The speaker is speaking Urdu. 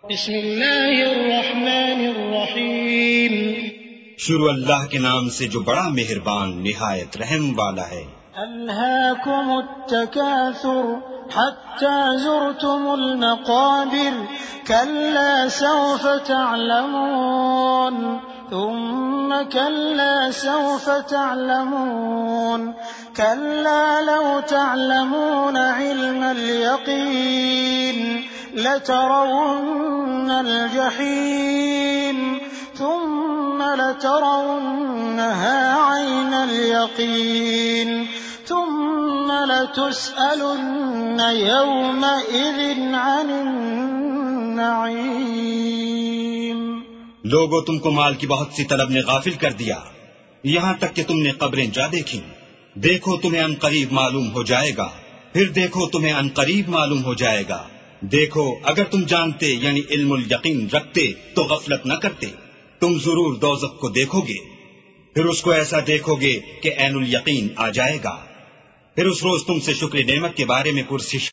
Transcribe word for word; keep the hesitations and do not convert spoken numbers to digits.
بسم اللہ الرحمن الرحیم. شروع اللہ کے نام سے جو بڑا مہربان نہایت رحم والا ہے. الہاکم التکاثر حتی زرتم المقابر کلا سوف تعلمون ثم كلا سوف تعلمون كلا لو تعلمون علم اليقين لترون الجحيم ثم لترونها عين اليقين ثم لتسألن يومئذ عن النعيم. لوگوں تم کو مال کی بہت سی طلب نے غافل کر دیا یہاں تک کہ تم نے قبریں جا دیکھی. دیکھو تمہیں ان قریب معلوم ہو جائے گا، پھر دیکھو تمہیں ان قریب معلوم ہو جائے گا. دیکھو اگر تم جانتے یعنی علم الیقین رکھتے تو غفلت نہ کرتے. تم ضرور دوزخ کو دیکھو گے، پھر اس کو ایسا دیکھو گے کہ عین الیقین آ جائے گا. پھر اس روز تم سے شکر نعمت کے بارے میں پرسش